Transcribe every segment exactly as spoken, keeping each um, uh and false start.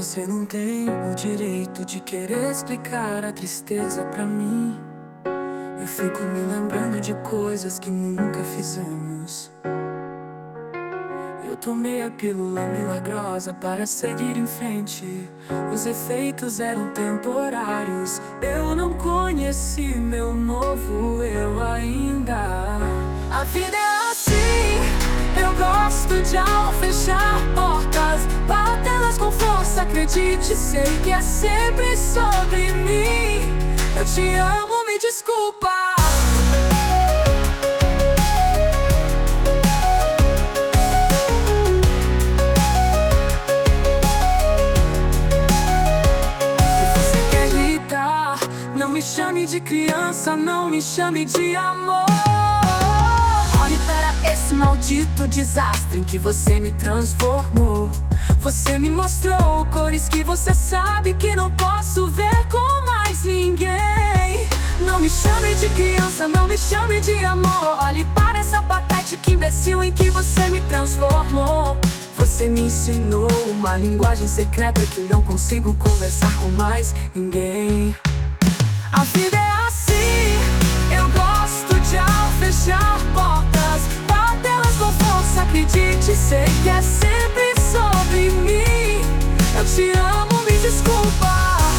Você não tem o direito de querer explicar a tristeza pra mim. Eu fico me lembrando de coisas que nunca fizemos. Eu tomei a pílula milagrosa para seguir em frente. Os efeitos eram temporários. Eu não conheci meu novo eu ainda. A vida é assim. Eu gosto de ao fechar portas, batê-las com força. Acredite, sei que é sempre sobre mim. Eu te amo, me desculpa. Não me chame de criança, não me chame de amor. Olhe para esse maldito desastre em que você me transformou. Você me mostrou cores que você sabe que não posso ver com mais ninguém. Não me chame de criança, não me chame de amor. Olhe para essa patética imbecil em que você me transformou. Você me ensinou uma linguagem secreta que não consigo conversar com mais ninguém. A vida é assim, eu gosto de ao fechar portas, batê-las com força. Acredite, sei que é sempre sobre mim. Eu te amo, me desculpa.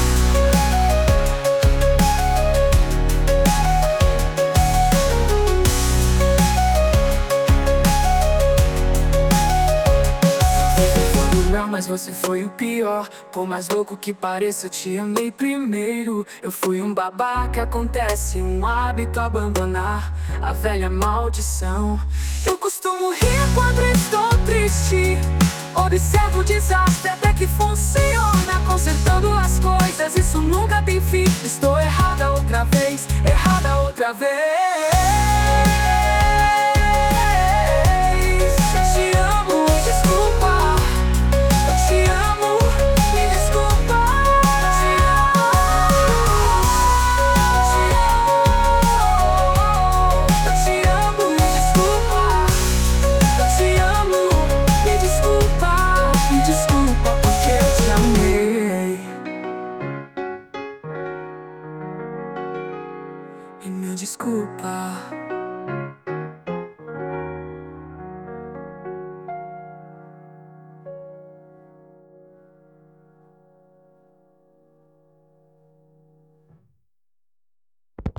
Mas você foi o pior. Por mais louco que pareça, eu te amei primeiro. Eu fui um babaca, acontece, um hábito abandonar a velha maldição. Eu costumo rir quando estou triste. Observo o desastre até que funciona, consertando as coisas, isso nunca tem fim. Estou errada outra vez, errada outra vez. E me desculpa.